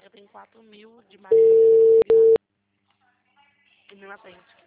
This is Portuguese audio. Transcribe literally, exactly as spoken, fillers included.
Eu tenho quatro mil de mais e não atende.